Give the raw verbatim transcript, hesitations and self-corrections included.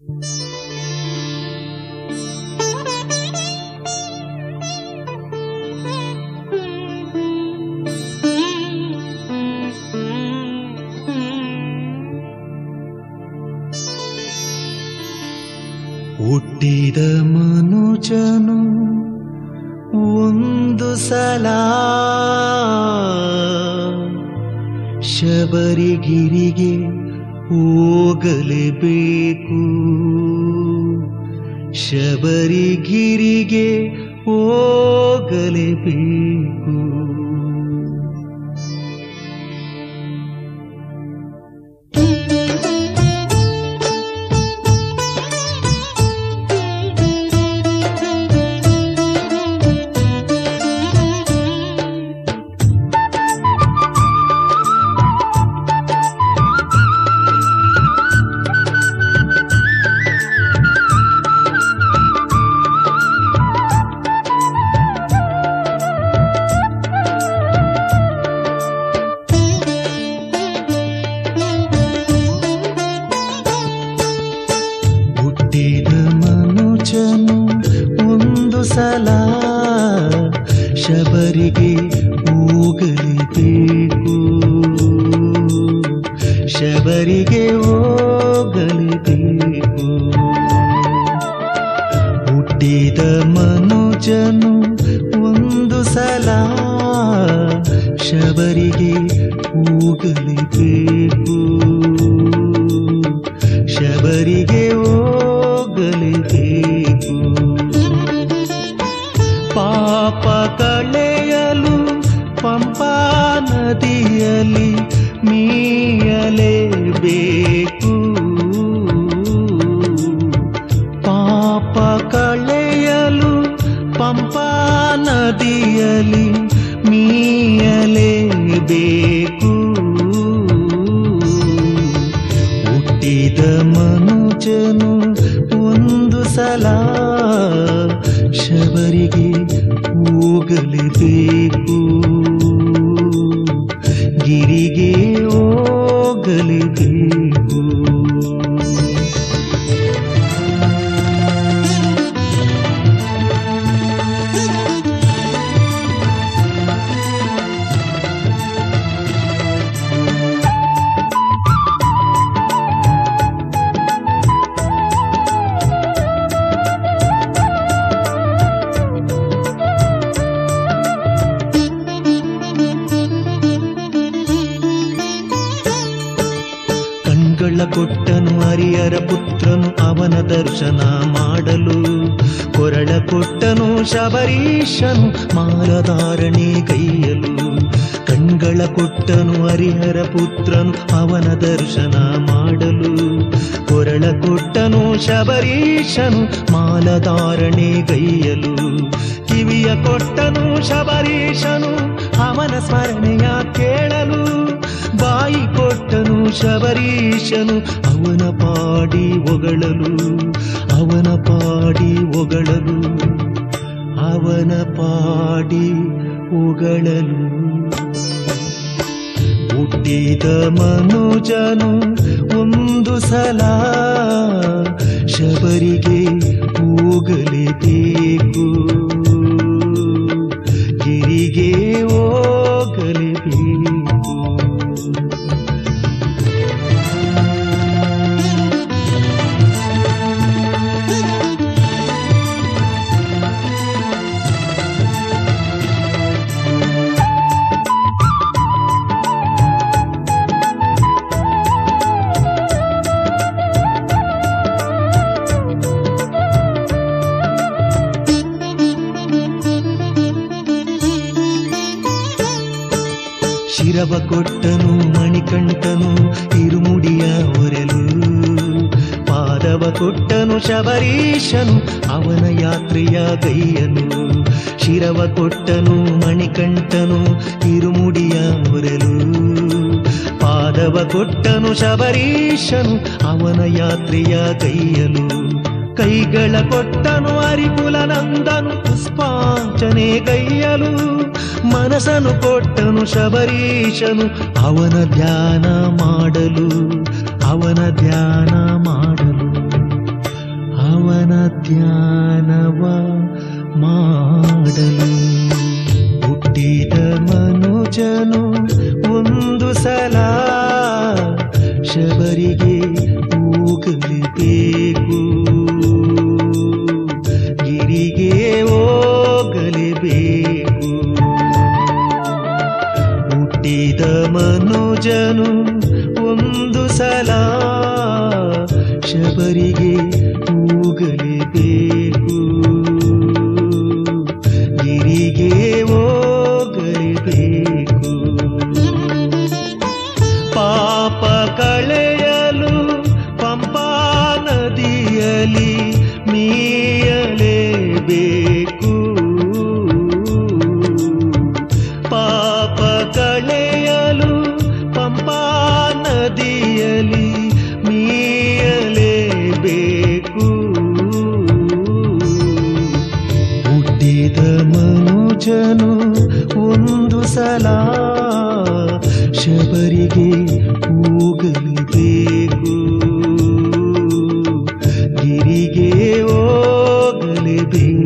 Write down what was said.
ಹುಟ್ಟಿದ ಮನುಜನು ಒಂದು ಸಲ ಶಬರಿಗಿರಿಗೆ ಹೋಗಲೇಬೇಕು, ಶಬರಿಗಿರಿಗೆ ಹೋಗಲೇಬೇಕು. ಶಬರಿಗೆ ಹೋಗಲೇಬೇಕು, ಶಬರಿಗೆ ಹೋಗಲೇಬೇಕು. ಹುಟ್ಟಿದ ಮನುಜನು ಒಂದು ಸಲ ಶಬರಿಗೆ ಹೋಗಲೇಬೇಕು, ಶಬರಿಗೆ ಹೋಗಲೇಬೇಕು. ಪಾಪ ಕಳೆಯಲು ಪಂಪಾ ನದಿಯಲ್ಲಿ ಮೀಯಲೇಬೇಕು, ಪಾಪ ಕಳೆಯಲು ಪಂಪಾ ನದಿಯಲ್ಲಿ ಮೀಯಲೇಬೇಕು. ಹುಟ್ಟಿದ ಮನುಜನು ಒಂದು ಸಲ ಶಬರಿಗೆ ಹೋಗಲೇಬೇಕು, ಗಿರಿಗೆ ಹೋಗಲೇಬೇಕು. ಕೊಟ್ಟನು ಹರಿಹರ ಪುತ್ರನು ಅವನ ದರ್ಶನ ಮಾಡಲು, ಕೊರಳ ಕೊಟ್ಟನು ಶಬರೀಶನು ಮಾಲಧಾರಣೆ ಕೈಯಲು. ಕಣ್ಗಳ ಕೊಟ್ಟನು ಹರಿಹರ ಪುತ್ರನು ಅವನ ದರ್ಶನ ಮಾಡಲು, ಕೊರಳ ಕೊಟ್ಟನು ಶಬರೀಶನು ಮಾಲಧಾರಣೆ ಕೈಯಲು. ಕಿವಿಯ ಕೊಟ್ಟನು ಶಬರೀಶನು ಅವನ ಸ್ಮರಣೆಯ ಕೇಳಲು, ಬಾಯಿ ಕೊಟ್ಟನು ಶಬರೀಶನು ಅವನ ಪಾಡಿ ಹೊಗಳಲು, ಅವನ ಪಾಡಿ ಹೊಗಳಲು, ಅವನ ಪಾಡಿ ಹೊಗಳಲು. ಹುಟ್ಟಿದ ಮನುಜನು ಒಂದು ಸಲ ಶಬರಿಗೆ ಹೋಗಲೇಬೇಕು, ಗಿರಿಗೆ ಹೋಗಲೇಬೇಕು. ಶಿರವ ಕೊಟ್ಟನು ಮಣಿಕಂಠನು ಇರುಮುಡಿಯ ಹೊರಲು, ಪಾದವ ಕೊಟ್ಟನು ಶಬರೀಶನು ಅವನ ಯಾತ್ರೆಯ ಗೈಯಲು. ಶಿರವ ಕೊಟ್ಟನು ಮಣಿಕಂಠನು ಇರುಮುಡಿಯ ಹೊರಲು, ಪಾದವ ಕೊಟ್ಟನು ಶಬರೀಶನು ಅವನ ಯಾತ್ರೆಯ ಗೈಯಲು. ಕೈಗಳ ಕೊಟ್ಟನು ಹರಿಕುಲನಂದನು ಪುಷ್ಪಾಂಚನೆ ಗೈಯಲು, ಮನಸ್ಸನ್ನು ಕೊಟ್ಟನು ಶಬರೀಶನು ಅವನ ಧ್ಯಾನ ಮಾಡಲು, ಅವನ ಧ್ಯಾನ ಮಾಡಲು. ಧ್ಯಾನವ ಮಾಡಲು ಹುಟ್ಟಿದ ಮನುಜನು ಒಂದು ಸಲ ಶಬರಿಗೆ ಹೋಗಲೇಬೇಕು, ಗಿರಿಗೆ ಹೋಗಲೇಬೇಕು. ಹುಟ್ಟಿದ ಮನುಜನು ಒಂದು ಸಲ ಶಬರಿಗೆ ಹೋಗಲೇಬೇಕು, ಗಿರಿಗೆ ಹೋಗಲೇಬೇಕು. ಪಾಪ ಕಳೆಯಲು ಪಂಪಾ ನದಿಯಲ್ಲಿ ಮೀಯಲೇಬೇಕು, ಪಾಪ ಕಳೆಯಲು ಪಂಪಾ ನದಿಯಲ್ಲಿ ಮೀಯಲೇಬೇಕು. ಹುಟ್ಟಿದ ಮನುಜನು ಒಂದು ಸಲ ಶಬರಿಗೆ ಹೋಗಲೇಬೇಕು, ಗಿರಿಗೆ ಹೋಗಲೇಬೇಕು.